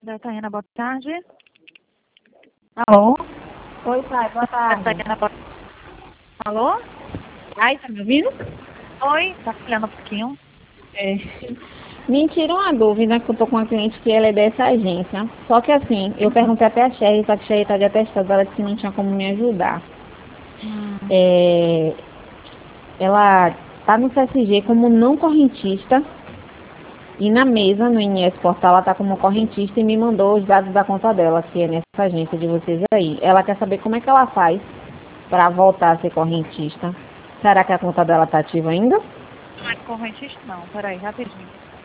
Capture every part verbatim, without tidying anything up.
Dataiana, boa tarde. Alô? Oi, pai, boa tarde. Dataiana, boa... Alô? Ai, tá me ouvindo? Oi, tá falhando um pouquinho. É. Me tira uma dúvida, que eu tô com uma cliente que ela é dessa agência. Só que assim, eu perguntei até a Sherry, só que a Sherry tá de atestado, ela disse que não tinha como me ajudar. Hum. É... Ela tá no C S G como não correntista. E na mesa, no I N S Portal, ela tá como correntista e me mandou os dados da conta dela, que é nessa agência de vocês aí. Ela quer saber como é que ela faz para voltar a ser correntista. Será que a conta dela tá ativa ainda? Não é correntista, não. Peraí, rapidinho.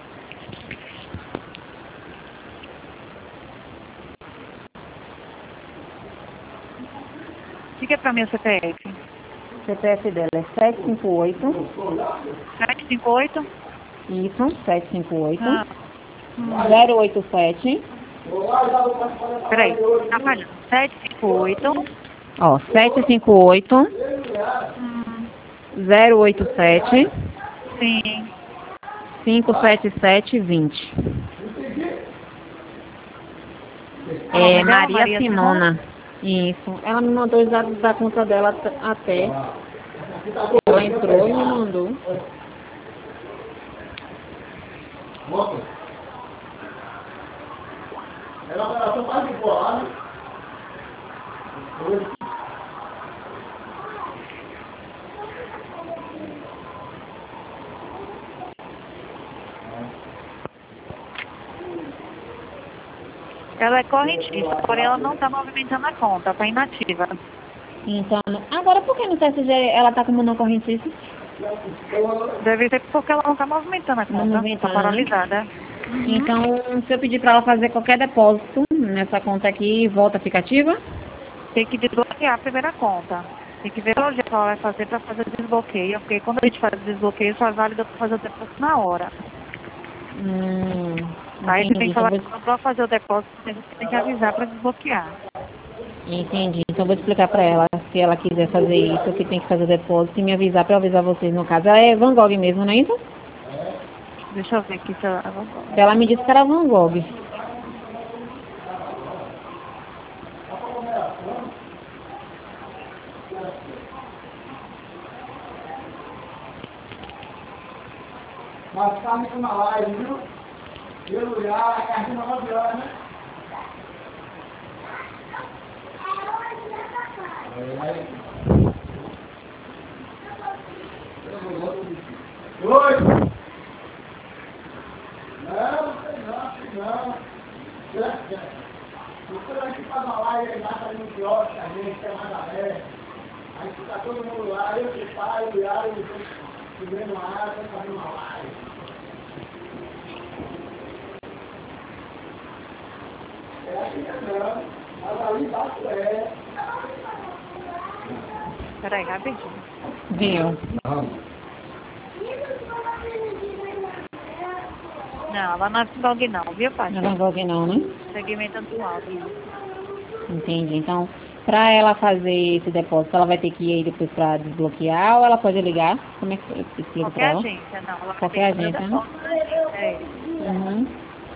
Diga pra mim o C P F. O C P F dela é sete cinco oito. sete cinco oito? Isso, sete cinco oito. Ah. Hum. zero oito sete. Peraí, tá falhando. sete cinco oito. Ó, sete cinco oito. Hum. zero oito sete. Sim. cinco sete sete dois zero. O nome É dela, Maria, Maria Simona. Isso. Ela me mandou os dados da conta dela até. Ela entrou e me mandou. Ela só faz igual, né? Ela é correntista, porém ela não tá movimentando a conta, tá inativa. Então, agora por que no C S G ela tá como não correntista? Deve ser porque ela não tá movimentando a Não conta. movimentando, Tá né? paralisada. Uhum. Então, se eu pedir para ela fazer qualquer depósito nessa conta aqui, volta fica ativa? Tem que desbloquear a primeira conta. Tem que ver o dia que ela vai fazer para fazer o desbloqueio, porque quando a gente faz o desbloqueio, só é válido para fazer o depósito na hora. Hum, Aí você tem entendi. que Então falar vou, que para fazer o depósito, a gente tem que avisar para desbloquear. entendi. Então vou explicar para ela, se ela quiser fazer isso, que tem que fazer o depósito e me avisar para eu avisar vocês no caso. Ela é Van Gogh mesmo, não é isso? Deixa eu ver aqui se ela... Ela me disse que era Van Gogh. Mas tá me na live, viu? Eu já, é aqui na nove horas, né? Oi! Não, não, não. Você vai ficar na live aí, lá tá no quiosque, a gente tem uma galera. Aí fica todo mundo lá, eu, o pai, o Iago, comendo uma água, fazendo uma live. É aqui não, mas ali embaixo é. Peraí, rapidinho. Viu? Não, ela não é Van Gogh não, viu, pai? Não é Van Gogh não, né? Segmento anual. Entendi. Então, para ela fazer esse depósito, ela vai ter que ir aí depois para desbloquear ou ela pode ligar? Como é que eu explico Qualquer para ela? agência, não. Ela vai Qualquer ter que fazer o agência, né? depósito na agência. É. Uhum.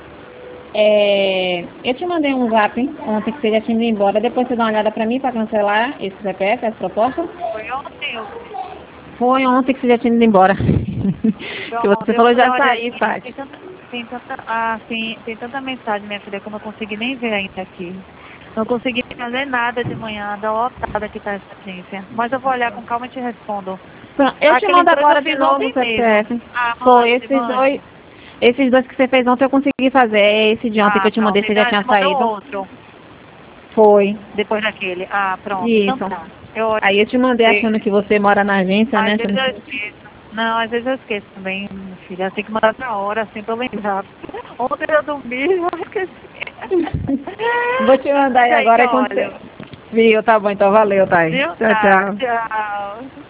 É, eu te mandei um zap ontem que você já tinha ido embora. Depois você dá uma olhada para mim para cancelar esse C P F, essa proposta. Foi ontem, eu... Foi ontem que você já tinha ido embora. Que você falou já sair, Paty. Tem tanta, tem tanta, ah, sim, tem tanta mensagem, minha filha, que eu não consegui nem ver ainda aqui. Não consegui fazer nada de manhã, da lotada que tá essa agência. Mas eu vou olhar com calma e te respondo. Pronto, eu te Aquele mando entrou que agora eu de fiz novo ontem o C P F. mesmo. Ah, Foi mande, esses mande. dois. Esses dois que você fez ontem eu consegui fazer. É esse de ontem Ah, que eu te mandei, pronto. você já Então tinha você mandou saído. outro, Foi. depois daquele. Ah, pronto. Então Isso. tá. Eu Aí eu te mandei achando que você mora na agência, Às né? vezes eu esqueço. Não, às vezes eu esqueço também, minha filha. Eu tenho que mandar na hora, assim, pra eu lembrar. Ontem eu dormi, eu esqueci. Vou te mandar aí Aí que agora eu quando você... olho. Viu? Tá bom, então valeu, Thay. Viu? Tchau, Tá, tchau. tchau.